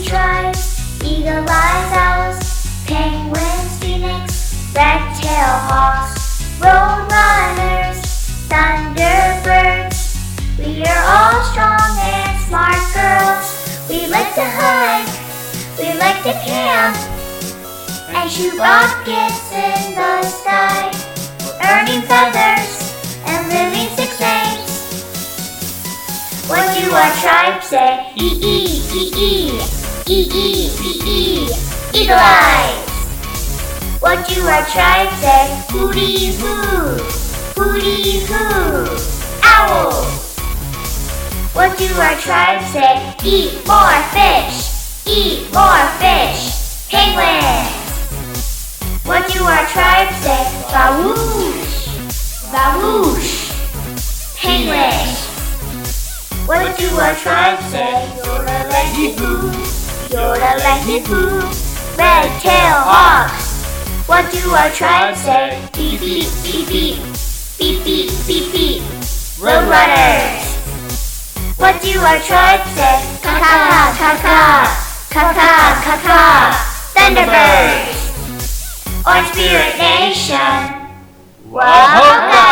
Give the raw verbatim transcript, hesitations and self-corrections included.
many tribes: eagle eyes, owls, penguins, phoenix, red-tailed hawks, roadrunners, thunderbirds. We are all strong and smart girls. We like to hike, we like to camp, and shoot rockets in the sky, earning feathers and living six eggs. What do our tribe say? E-E-E-E, E-E-E-E, eagle eyes. What do our tribe say? Hooty-hoo, hooty-hoo, owl. What do our tribe say? Eat more fish, eat more fish, penguins. What do our tribe say? Bawoosh, bawoosh, penguins. What do our tribe say? Yodeling-hoo, yodeling-hoo, red-tailed hawks. What do our tribe say? Beep beep beep beep, beep beep beep beep, roadrunners. What do our tribe say? Ka-ka, ka-ka, ka-ka, ka-ka, thunderbirds. Orange Spirit Nation. Wow!